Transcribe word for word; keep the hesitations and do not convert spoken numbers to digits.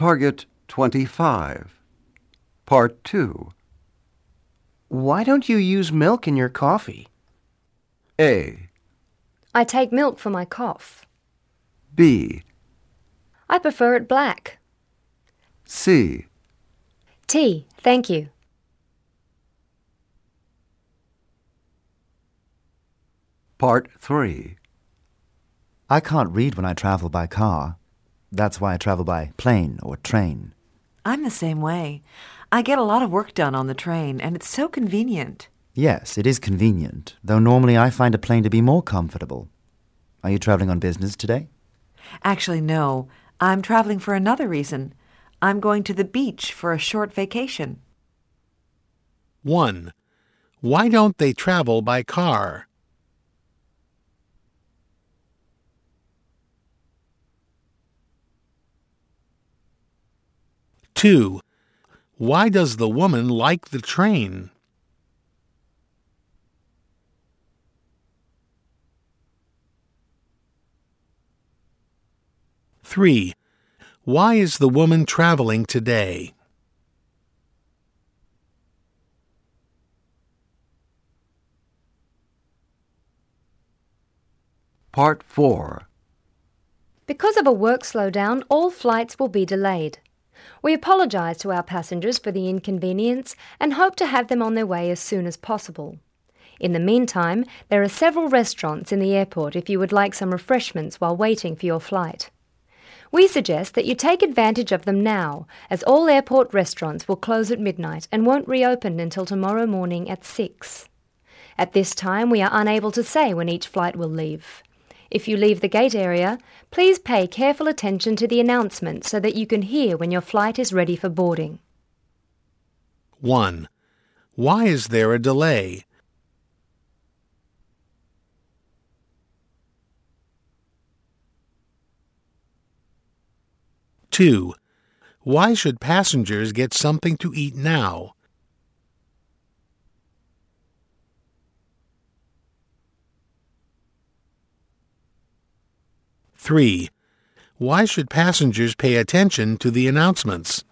Target twenty-five. Part two. Why don't you use milk in your coffee? A. I take milk for my cough. B. I prefer it black. C. Tea, thank you. Part three. I can't read when I travel by car. That's why I travel by plane or train. I'm the same way. I get a lot of work done on the train, and it's so convenient. Yes, it is convenient, though normally I find a plane to be more comfortable. Are you traveling on business today? Actually, no. I'm traveling for another reason. I'm going to the beach for a short vacation. one. Why don't they travel by car? two. Why does the woman like the train? three. Why is the woman traveling today? Part four. Because of a work slowdown, all flights will be delayed. We apologise to our passengers for the inconvenience and hope to have them on their way as soon as possible. In the meantime, there are several restaurants in the airport if you would like some refreshments while waiting for your flight. We suggest that you take advantage of them now, as all airport restaurants will close at midnight and won't reopen until tomorrow morning at six. At this time, we are unable to say when each flight will leave. If you leave the gate area, please pay careful attention to the announcement so that you can hear when your flight is ready for boarding. one. Why is there a delay? two. Why should passengers get something to eat now? three. Why should passengers pay attention to the announcements?